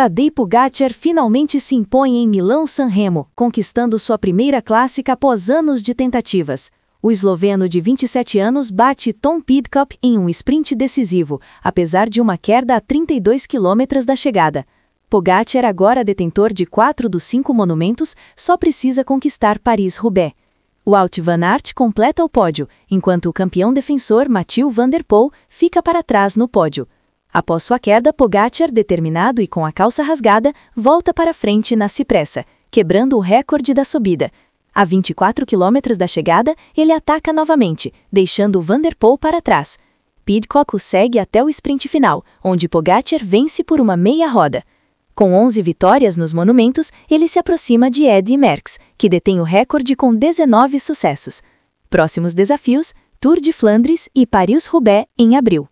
Tadej Pogačar finalmente se impõe em Milão-San Remo, conquistando sua primeira clássica após anos de tentativas. O esloveno de 27 anos bate Tom Pidcock em um sprint decisivo, apesar de uma queda a 32 km da chegada. Pogačar, agora detentor de 4 dos 5 monumentos, só precisa conquistar Paris-Roubaix. O Wout van Aert completa o pódio, enquanto o campeão defensor Mathieu van der Poel fica para trás no pódio. Após sua queda, Pogačar, determinado e com a calça rasgada, volta para frente na Cipressa, quebrando o recorde da subida. A 24 km da chegada, ele ataca novamente, deixando Van der Poel para trás. Pidcock o segue até o sprint final, onde Pogačar vence por uma meia roda. Com 11 vitórias nos monumentos, ele se aproxima de Eddy Merckx, que detém o recorde com 19 sucessos. Próximos desafios: Tour de Flandres e Paris-Roubaix em abril.